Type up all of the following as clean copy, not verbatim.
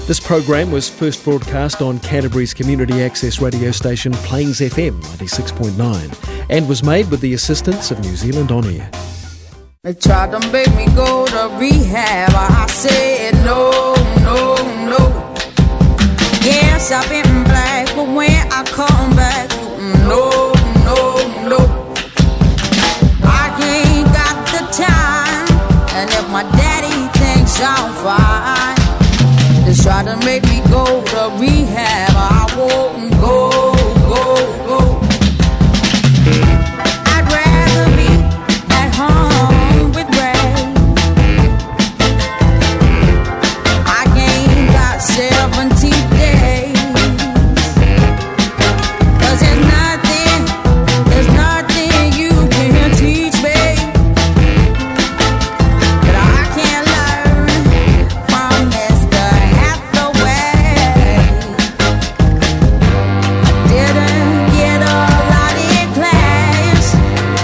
This program was first broadcast on Canterbury's community access radio station Plains FM 96.9 and was made with the assistance of New Zealand On Air. They tried to make me go to rehab. I said no, no, no. Yes, I've been black, but when I come back, no, no, no. I ain't got the time, and if my daddy thinks I'm fine, they try to make me go to rehab. I won't go, go, go. I'd rather be at home with Ray. I ain't got 70 days, 'cause there's nothing you can teach me that I can't learn from Mr. Hathaway. I didn't get a lot in class,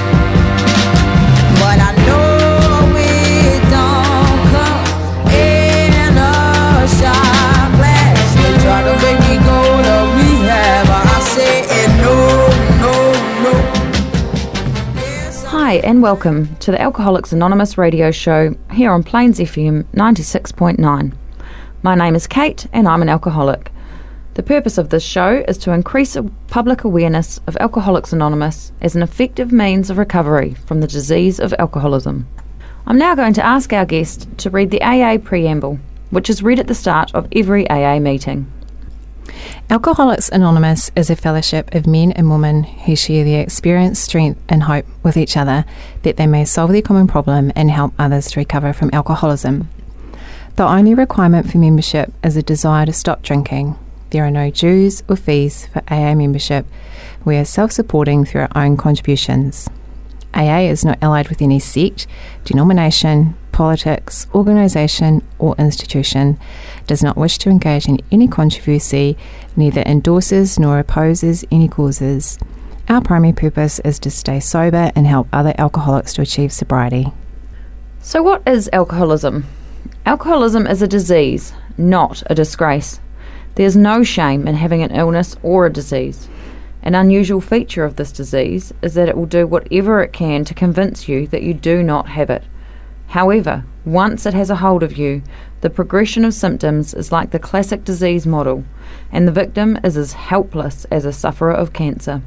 but I know it don't come in a shot glass. They try to make me go to rehab. I said no, no, no. Yes, Hi and welcome to the Alcoholics Anonymous radio show here on Plains FM 96.9. My name is Kate and I'm an alcoholic. The purpose of this show is to increase public awareness of Alcoholics Anonymous as an effective means of recovery from the disease of alcoholism. I'm now going to ask our guest to read the AA preamble, which is read at the start of every AA meeting. Alcoholics Anonymous is a fellowship of men and women who share their experience, strength and hope with each other that they may solve their common problem and help others to recover from alcoholism. The only requirement for membership is a desire to stop drinking. There are no dues or fees for AA membership. We are self-supporting through our own contributions. AA is not allied with any sect, denomination, politics, organisation or institution, does not wish to engage in any controversy, neither endorses nor opposes any causes. Our primary purpose is to stay sober and help other alcoholics to achieve sobriety. So what is alcoholism? Alcoholism is a disease, not a disgrace. There's no shame in having an illness or a disease. An unusual feature of this disease is that it will do whatever it can to convince you that you do not have it. However, once it has a hold of you, the progression of symptoms is like the classic disease model, and the victim is as helpless as a sufferer of cancer.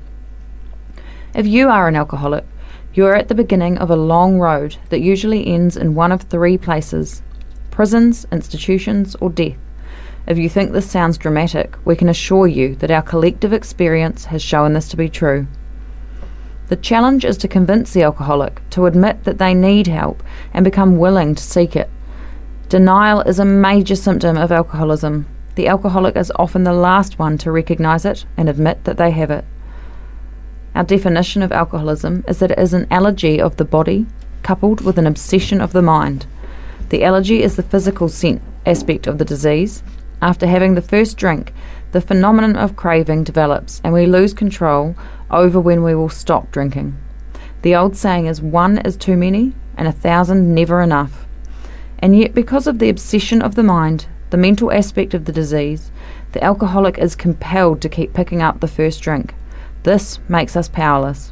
If you are an alcoholic, you are at the beginning of a long road that usually ends in one of three places: prisons, institutions, or death. If you think this sounds dramatic, we can assure you that our collective experience has shown this to be true. The challenge is to convince the alcoholic to admit that they need help and become willing to seek it. Denial is a major symptom of alcoholism. The alcoholic is often the last one to recognise it and admit that they have it. Our definition of alcoholism is that it is an allergy of the body coupled with an obsession of the mind. The allergy is the physical aspect of the disease. After having the first drink, the phenomenon of craving develops and we lose control over when we will stop drinking. The old saying is 1 is too many and 1,000 never enough. And yet, because of the obsession of the mind, the mental aspect of the disease, the alcoholic is compelled to keep picking up the first drink. This makes us powerless.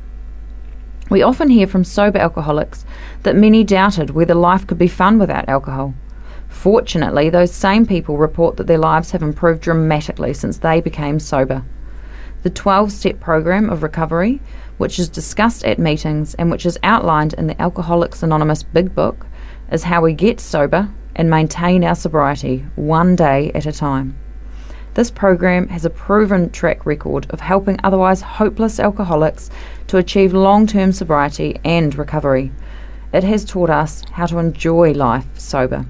We often hear from sober alcoholics that many doubted whether life could be fun without alcohol. Fortunately, those same people report that their lives have improved dramatically since they became sober. The 12-step program of recovery, which is discussed at meetings and which is outlined in the Alcoholics Anonymous Big Book, is how we get sober and maintain our sobriety one day at a time. This program has a proven track record of helping otherwise hopeless alcoholics to achieve long-term sobriety and recovery. It has taught us how to enjoy life sober.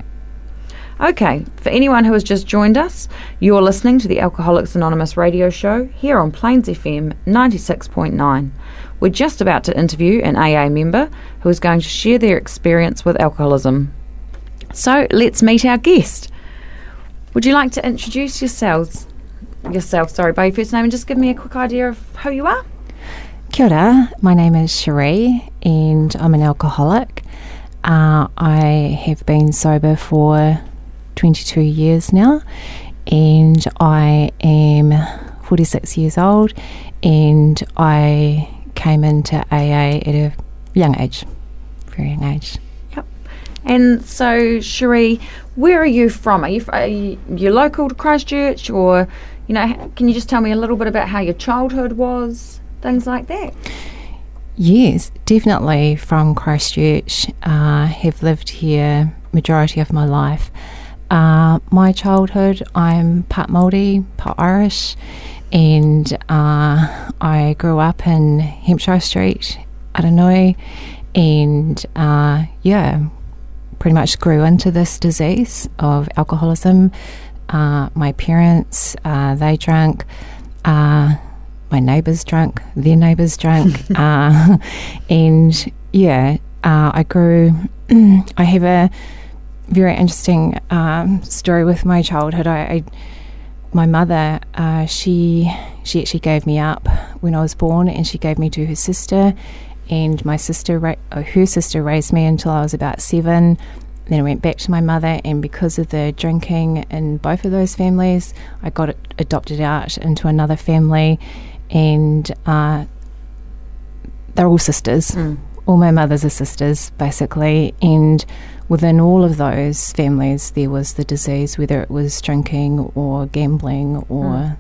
Okay, for anyone who has just joined us, you're listening to the Alcoholics Anonymous radio show here on Plains FM 96.9. We're just about to interview an AA member who is going to share their experience with alcoholism. So let's meet our guest. Would you like to introduce yourself by your first name and just give me a quick idea of who you are? Kia ora, my name is Cherie and I'm an alcoholic. I have been sober for 22 years now, and I am 46 years old, and I came into AA at a young age, very young age. Yep. And so, Cherie, where are you from? Are you local to Christchurch, or, can you just tell me a little bit about how your childhood was, things like that? Yes, definitely from Christchurch. Have lived here majority of my life. My childhood, I'm part Māori, part Irish, and I grew up in Hampshire Street, Aranui, and pretty much grew into this disease of alcoholism. My parents, they drank. My neighbours drank, their neighbours drank, and I grew. I have a very interesting story with my childhood. My mother, she actually gave me up when I was born, and she gave me to her sister, and my sister, her sister, raised me until I was about 7. Then I went back to my mother, and because of the drinking in both of those families, I got adopted out into another family. And they're all sisters. All my mothers are sisters, basically. And within all of those families, there was the disease, whether it was drinking or gambling or,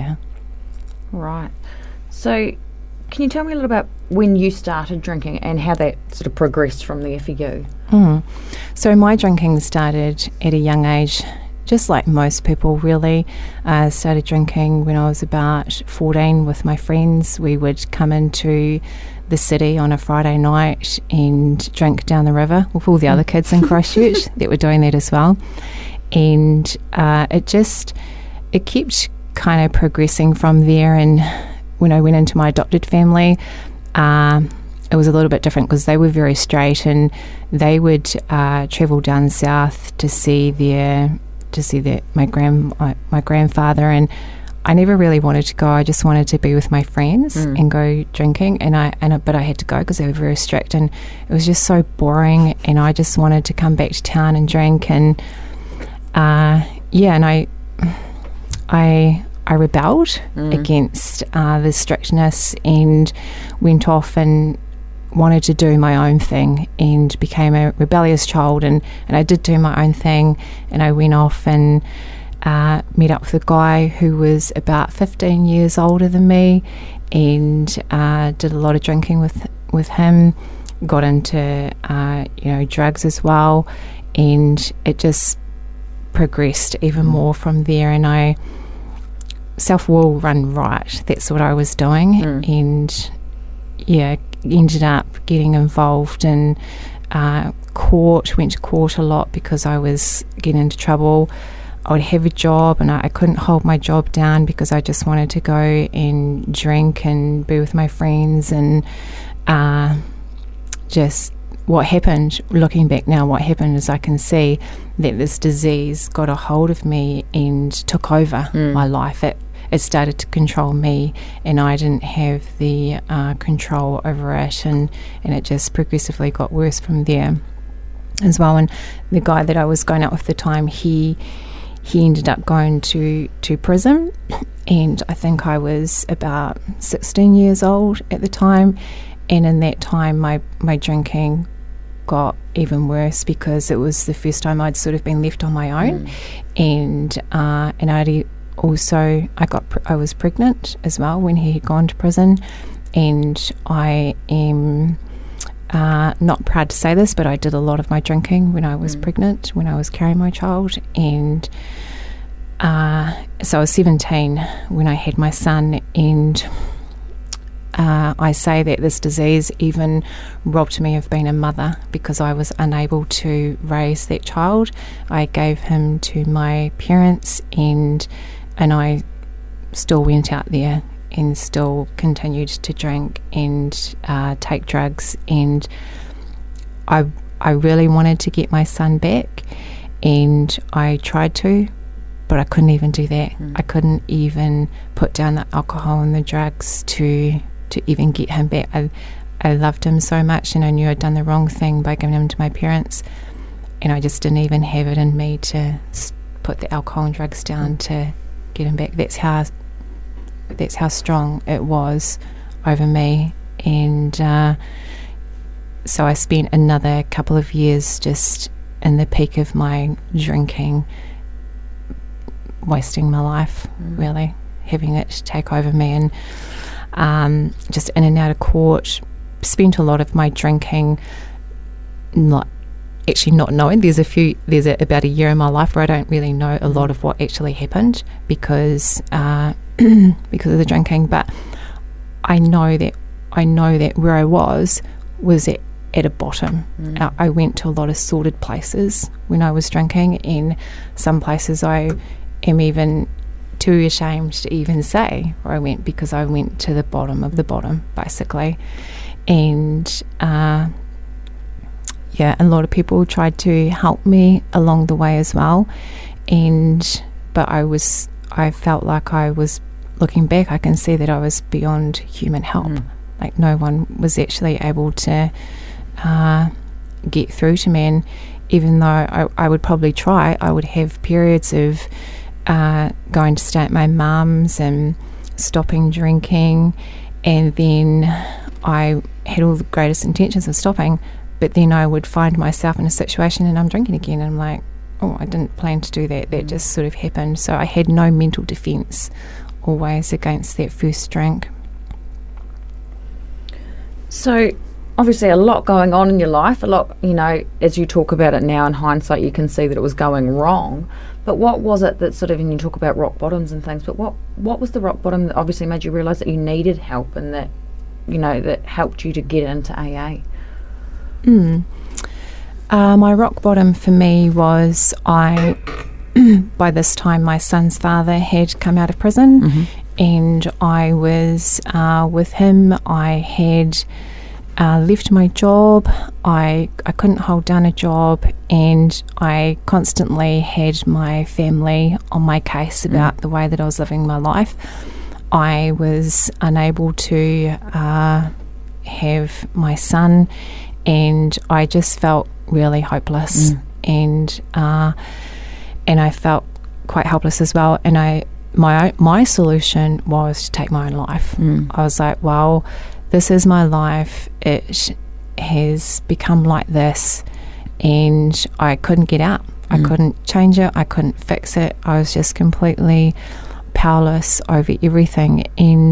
Right. So can you tell me a little about when you started drinking and how that sort of progressed from there for you? So my drinking started at a young age, just like most people, really. I started drinking when I was about 14 with my friends. We would come into the city on a Friday night and drink down the river with all the other kids in Christchurch that were doing that as well. And it kept kind of progressing from there. And when I went into my adopted family, it was a little bit different because they were very straight, and they would travel down south to see my grandfather, and I never really wanted to go. I just wanted to be with my friends and go drinking, but I had to go because they were very strict, and it was just so boring, and I just wanted to come back to town and drink, and and I rebelled against the strictness and went off and wanted to do my own thing and became a rebellious child, and I did do my own thing, and I went off and met up with a guy who was about 15 years older than me, and did a lot of drinking with him, got into drugs as well, and it just progressed even more from there, and self-will run right, that's what I was doing, and ended up getting involved in court, went to court a lot because I was getting into trouble. I would have a job and I couldn't hold my job down because I just wanted to go and drink and be with my friends, and just what happened, looking back now, what happened is I can see that this disease got a hold of me and took over my life. It started to control me, and I didn't have the control over it, and it just progressively got worse from there as well. And the guy that I was going out with at the time, he ended up going to prison, and I think I was about 16 years old at the time, and in that time my drinking got even worse because it was the first time I'd sort of been left on my own, and I was pregnant as well when he had gone to prison, and I am not proud to say this, but I did a lot of my drinking when I was pregnant, when I was carrying my child, and so I was 17 when I had my son, and I say that this disease even robbed me of being a mother because I was unable to raise that child. I gave him to my parents, and I still went out there and still continued to drink and take drugs, and I really wanted to get my son back, and I tried to, but I couldn't even do that. I couldn't even put down the alcohol and the drugs to even get him back. I loved him so much, and I knew I'd done the wrong thing by giving him to my parents, and I just didn't even have it in me to put the alcohol and drugs down to get him back. That's how strong it was over me. And so I spent another couple of years just in the peak of my drinking, wasting my life, really, having it take over me, and just in and out of court. Spent a lot of my drinking not knowing. There's about a year in my life where I don't really know a lot of what actually happened because of the drinking, but I know that where I was at a bottom. I went to a lot of sordid places when I was drinking, and some places I am even too ashamed to even say where I went, because I went to the bottom of the bottom, basically. And a lot of people tried to help me along the way as well, but I felt like I was, looking back, I can see that I was beyond human help. Like, no one was actually able to get through to me, and even though I would probably try, I would have periods of going to stay at my mum's and stopping drinking, and then I had all the greatest intentions of stopping, but then I would find myself in a situation and I'm drinking again, and I'm like, oh, I didn't plan to do that. That just sort of happened. So I had no mental defence always against that first drink. So obviously a lot going on in your life, a lot, as you talk about it now in hindsight, you can see that it was going wrong. But what was it that sort of, and you talk about rock bottoms and things, but what was the rock bottom that obviously made you realise that you needed help, and that, that helped you to get into AA? My rock bottom for me was by this time my son's father had come out of prison, and I was with him. I had left my job. I couldn't hold down a job, and I constantly had my family on my case about the way that I was living my life. I was unable to have my son, and I just felt really hopeless, and I felt quite helpless as well. And my solution was to take my own life. I was like, well, this is my life. It has become like this, and I couldn't get out. I couldn't change it. I couldn't fix it. I was just completely powerless over everything,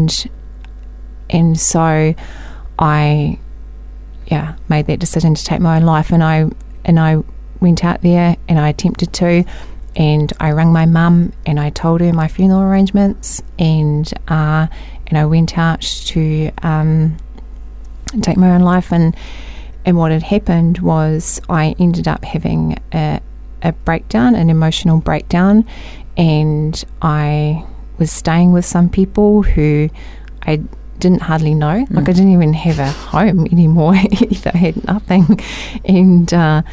and so I made that decision to take my own life, and I went out there and I attempted to, and I rang my mum and I told her my funeral arrangements, and I went out to take my own life, and what had happened was I ended up having a breakdown, an emotional breakdown, and I was staying with some people who I didn't hardly know. Like, I didn't even have a home anymore either. I had nothing, and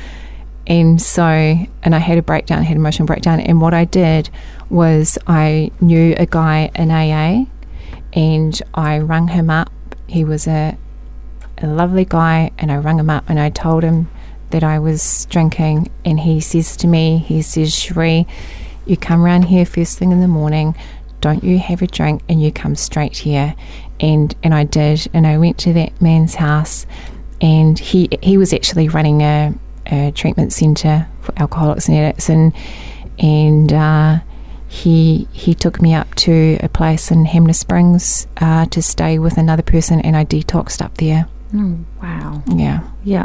so I had a breakdown, I had an emotional breakdown, and what I did was I knew a guy in AA, and I rang him up. He was a lovely guy, and I rang him up and I told him that I was drinking, and he says to me, Sheree, you come round here first thing in the morning, don't you have a drink, and you come straight here. And I did, and I went to that man's house, and he was actually running a treatment centre for alcoholics and addicts, and he took me up to a place in Hamner Springs to stay with another person, and I detoxed up there. Oh, wow. Yeah.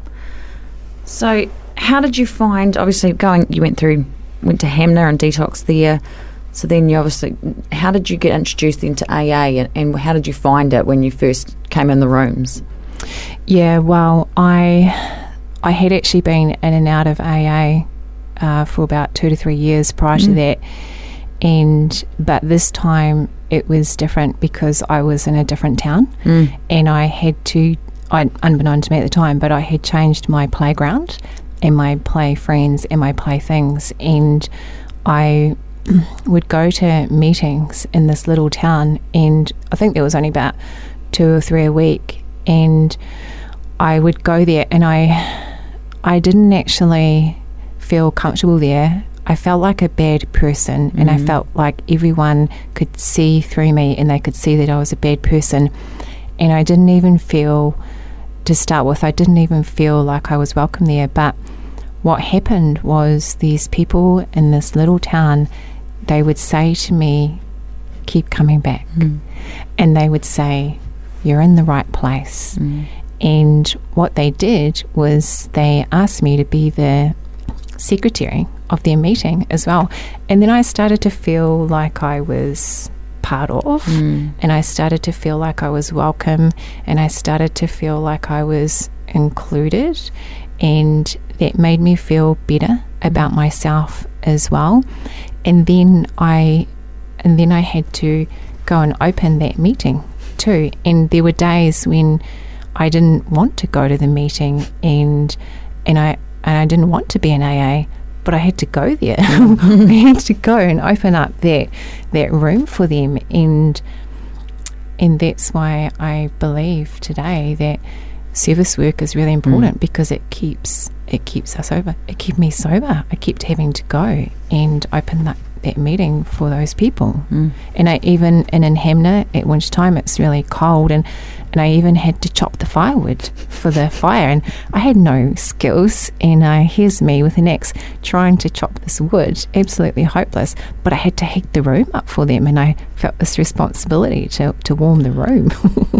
So how did you find, obviously you went to Hamner and detoxed there, so then you obviously, how did you get introduced into AA, and how did you find it when you first came in the rooms? Yeah, well, I had actually been in and out of AA for about 2 to 3 years prior to that, but this time it was different because I was in a different town, and I had to, unbeknown to me at the time, but I had changed my playground and my play friends and my play things, and I would go to meetings in this little town, and I think there was only about 2 or 3 a week, and I would go there, and I didn't actually feel comfortable there. I felt like a bad person, and I felt like everyone could see through me and they could see that I was a bad person. And I didn't even feel, to start with, I didn't even feel like I was welcome there. But what happened was these people in this little town, they would say to me, keep coming back. And they would say, you're in the right place. And what they did was they asked me to be the secretary of their meeting as well. And then I started to feel like I was part of, and I started to feel like I was welcome, and I started to feel like I was included, and that made me feel better about myself as well. And then I had to go and open that meeting too. And there were days when I didn't want to go to the meeting, and I didn't want to be an AA, but I had to go there. I had to go and open up that room for them, and that's why I believe today that service work is really important, because it keeps us sober. It kept me sober. I kept having to go and open that meeting for those people. And I even, and in Hamner at winter time it's really cold, and I even had to chop the firewood for the fire, and I had no skills, and here's me with an axe trying to chop this wood, absolutely hopeless, but I had to heat the room up for them, and I felt this responsibility to warm the room.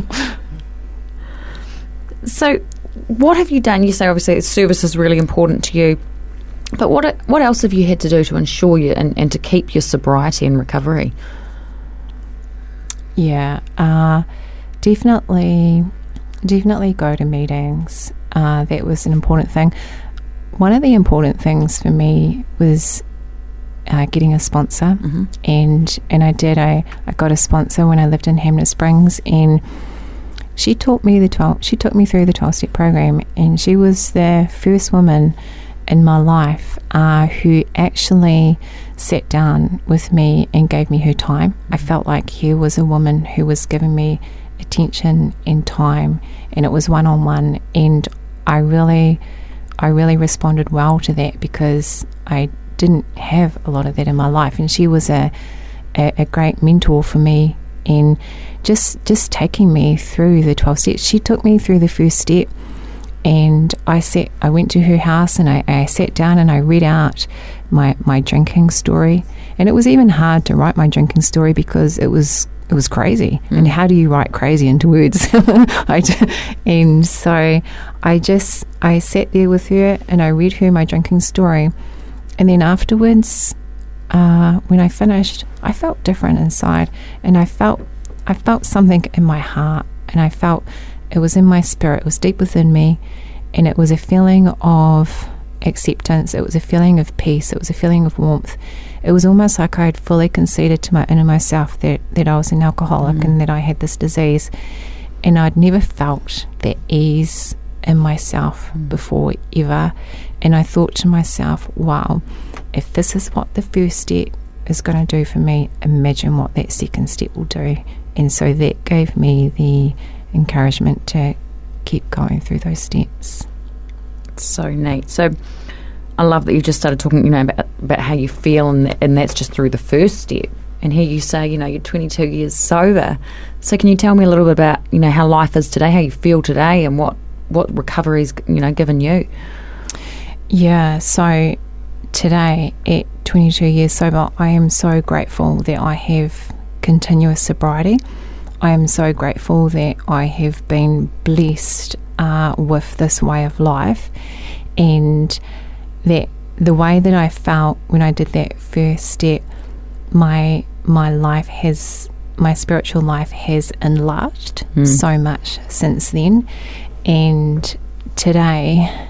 So what have you done? You say obviously service is really important to you, but what else have you had to do to ensure you and to keep your sobriety and recovery? Yeah, definitely go to meetings. That was an important thing. One of the important things for me was getting a sponsor, and I did. I got a sponsor when I lived in Hamner Springs, and she took me through the 12-step program, and she was the first woman in my life who actually sat down with me and gave me her time. I felt like here was a woman who was giving me attention and time, and it was one-on-one, and I really responded well to that, because I didn't have a lot of that in my life, and she was a great mentor for me, and just taking me through the 12 steps. She took me through the first step, and I went to her house, and I sat down and I read out my drinking story. And it was even hard to write my drinking story, because it was crazy. And how do you write crazy into words? And so I sat there with her and I read her my drinking story. And then afterwards, when I finished, I felt different inside, and I felt something in my heart, and I felt it was in my spirit. It was deep within me, and it was a feeling of acceptance. It was a feeling of peace. It was a feeling of warmth. It was almost like I had fully conceded to my inner myself that I was an alcoholic and that I had this disease, and I'd never felt that ease in myself before, ever. And I thought to myself, wow, if this is what the first step is going to do for me, imagine what that second step will do. And so that gave me the encouragement to keep going through those steps. So neat. So I love that you just started talking, about how you feel, and that's just through the first step. And here you say, you're 22 years sober. So can you tell me a little bit about, how life is today, how you feel today, and what recovery's, given you? Yeah, so today at 22 years sober, I am so grateful that I have continuous sobriety. I am so grateful that I have been blessed with this way of life, and that the way that I felt when I did that first step, my spiritual life has enlarged so much since then. And today,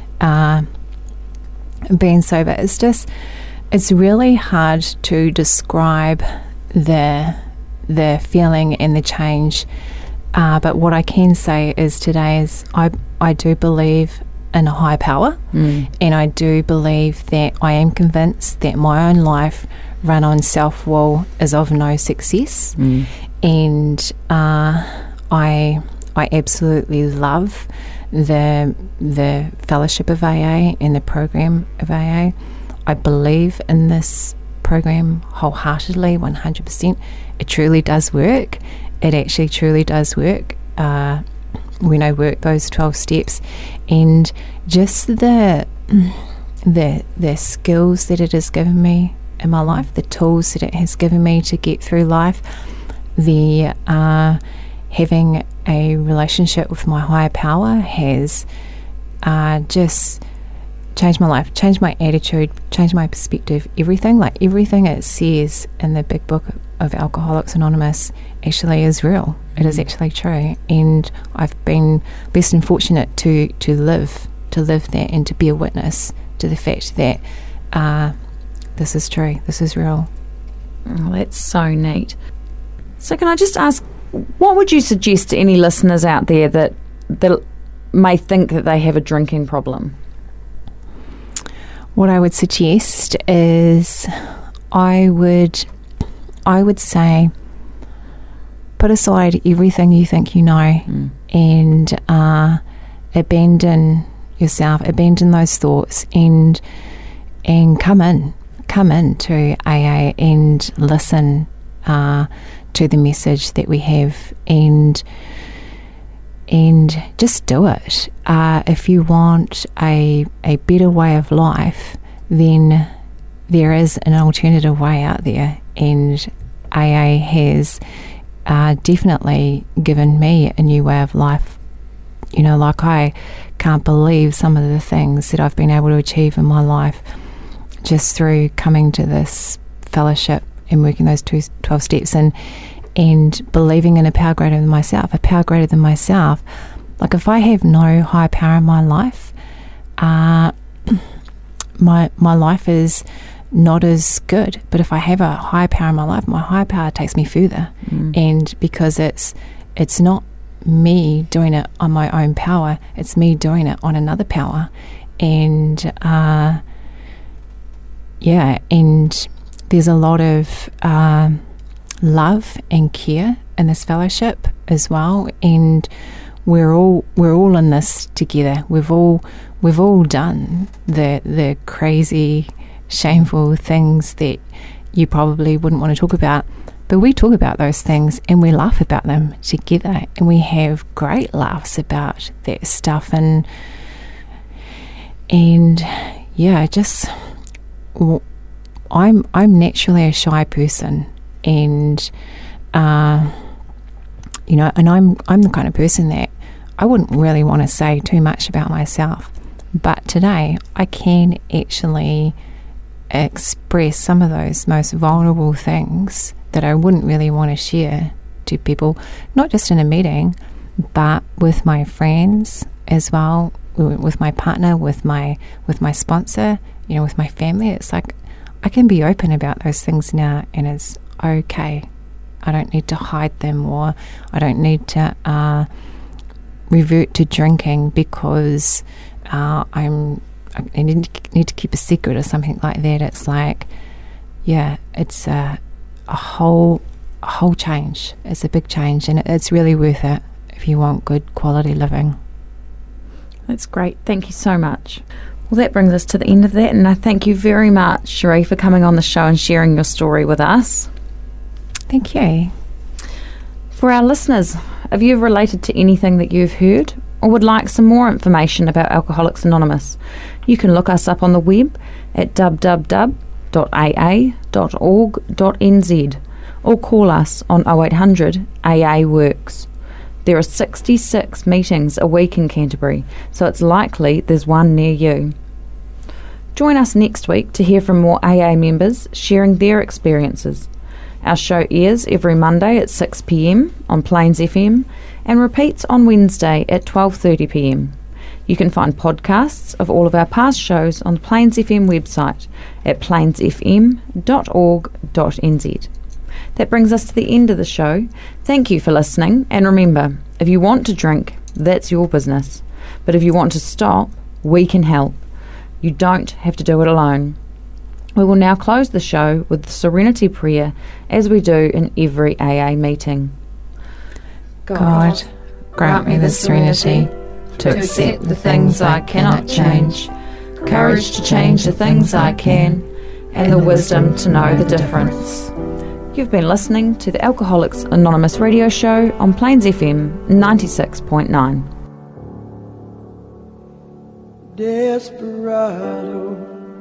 being sober, it's really hard to describe the feeling and the change, but what I can say is today is I do believe in a higher power, and I do believe that I am convinced that my own life run on self-will is of no success, and I absolutely love the fellowship of AA and the program of AA. I believe in this program wholeheartedly, 100%. It truly does work. It actually truly does work when I work those 12 steps, and just the skills that it has given me in my life, the tools that it has given me to get through life, the having a relationship with my higher power has just changed my life, changed my attitude, changed my perspective, everything. Like everything it says in the big book of Alcoholics Anonymous actually is real. It is actually true, and I've been blessed and fortunate to live that and to be a witness to the fact that this is true, this is real. Oh, that's so neat. So can I just ask, what would you suggest to any listeners out there that may think that they have a drinking problem? What I would suggest is I would say put aside everything you think you know and abandon yourself, abandon those thoughts, and come in to AA and listen to the message that we have, and just do it. If you want a better way of life, then there is an alternative way out there, and AA has definitely given me a new way of life. You know, like, I can't believe some of the things that I've been able to achieve in my life just through coming to this fellowship and working those 12 steps and believing in a power greater than myself, Like, if I have no higher power in my life, my life is not as good. But if I have a higher power in my life, my higher power takes me further. And because it's not me doing it on my own power, it's me doing it on another power. And and there's a lot of love and care in this fellowship as well, and we're all in this together. We've all done the crazy, shameful things that you probably wouldn't want to talk about, but we talk about those things and we laugh about them together, and we have great laughs about that stuff. And just I'm naturally a shy person, and and I'm the kind of person that I wouldn't really want to say too much about myself, but today I can actually express some of those most vulnerable things that I wouldn't really want to share to people, not just in a meeting, but with my friends as well, with my partner, with my sponsor, with my family. It's like I can be open about those things now, and it's okay. I don't need to hide them, or I don't need to revert to drinking because I need to keep a secret or something like that. It's like, it's a whole change. It's a big change, and it's really worth it if you want good quality living. That's great. Thank you so much. Well, that brings us to the end of that, and I thank you very much, Cherie, for coming on the show and sharing your story with us. Thank you. For our listeners, if you've related to anything that you've heard or would like some more information about Alcoholics Anonymous, you can look us up on the web at www.aa.org.nz or call us on 0800 AA Works. There are 66 meetings a week in Canterbury, so it's likely there's one near you. Join us next week to hear from more AA members sharing their experiences. Our show airs every Monday at 6 p.m. on Plains FM and repeats on Wednesday at 12:30 p.m. You can find podcasts of all of our past shows on the Plains FM website at plainsfm.org.nz. That brings us to the end of the show. Thank you for listening, and remember, if you want to drink, that's your business. But if you want to stop, we can help. You don't have to do it alone. We will now close the show with the Serenity Prayer, as we do in every AA meeting. God, grant me the serenity to accept the things I cannot change, courage to change the things I can, and the wisdom to know the difference. You've been listening to the Alcoholics Anonymous radio show on Plains FM 96.9. Desperado,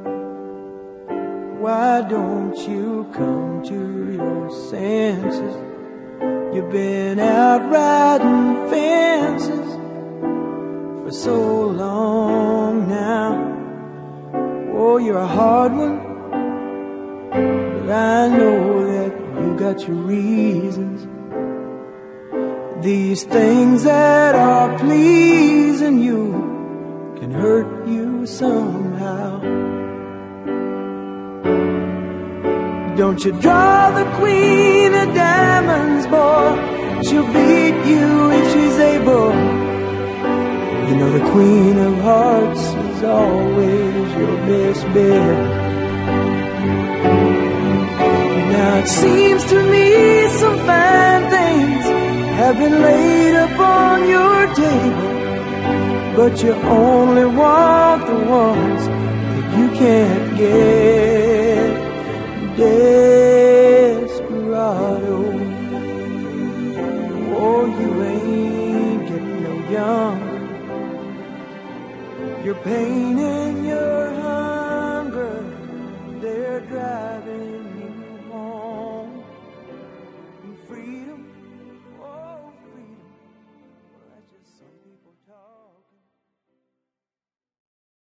why don't you come to your senses? You've been out riding fences for so long now. Oh, you're a hard one, but I know that you got your reasons. These things that are pleasing you can hurt you somehow. Don't you draw the queen of diamonds, boy. She'll beat you if she's able. You know the queen of hearts is always your best bet. Now it seems to me some fine things have been laid upon your table, but you only want the ones that you can't get. Desperado, oh, you ain't getting no younger. Your pain in your heart